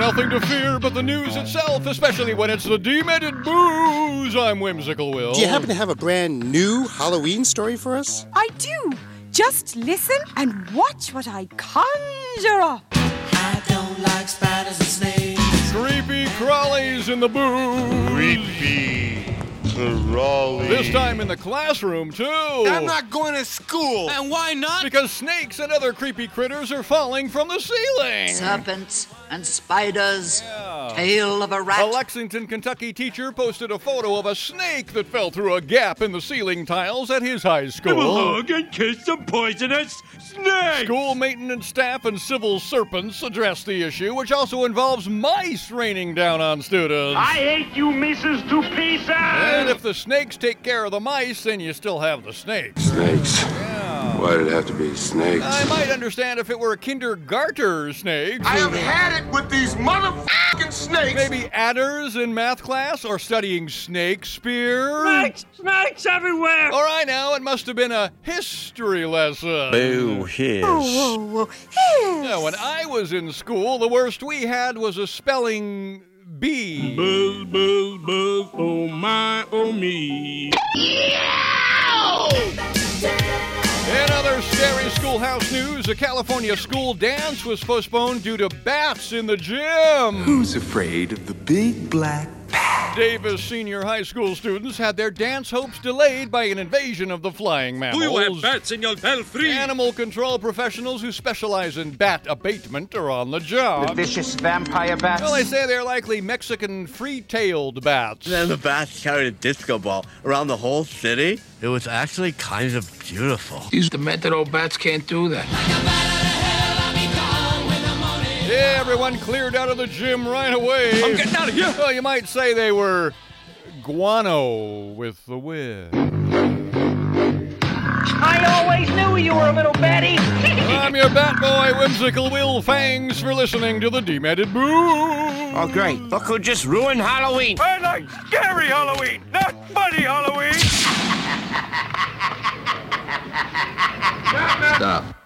nothing to fear but the news itself, especially when it's the Demented Booze. I'm Whimsical Will. Do you happen to have a brand new Halloween story for us? I do. Just listen and watch what I conjure up. I don't like spiders and snakes. Creepy crawlies in the booze. Creepy crawly. This time in the classroom, too. I'm not going to school. And why not? Because snakes and other creepy critters are falling from the ceiling. Serpents and spiders, tail of a rat. A Lexington, Kentucky teacher posted a photo of a snake that fell through a gap in the ceiling tiles at his high school. Hug and kiss some poisonous snake! School maintenance staff and civil serpents addressed the issue, which also involves mice raining down on students. I hate you misses to pieces! And if the snakes take care of the mice, then you still have the snakes. Snakes. Why did it have to be snakes? I might understand if it were a kindergartner snake. I have had it with these motherfucking snakes. Maybe adders in math class or studying Snakespeare. Snakes everywhere! Or I know, it must have been a history lesson. Boo, hiss. Whoa. Yes. Yeah, when I was in school, the worst we had was a spelling bee. Buzz, buzz, buzz, oh my, oh me. In other scary schoolhouse news, a California school dance was postponed due to bats in the gym. Who's afraid of the big black bat? Davis senior high school students had their dance hopes delayed by an invasion of the flying mammals. Do you have bats in your belfry? Animal control professionals who specialize in bat abatement are on the job. The vicious vampire bats. Well, they say they're likely Mexican free-tailed bats. And then the bats carried a disco ball around the whole city. It was actually kind of beautiful. These demented old bats can't do that. Yeah, everyone cleared out of the gym right away. I'm getting out of here! Well, you might say they were guano with the wind. I always knew you were a little batty! I'm your bat boy, Whimsical Will. Thanks for listening to the Demented Boo. Oh, great. Look who just ruined Halloween. I like scary Halloween, not funny Halloween! Stop.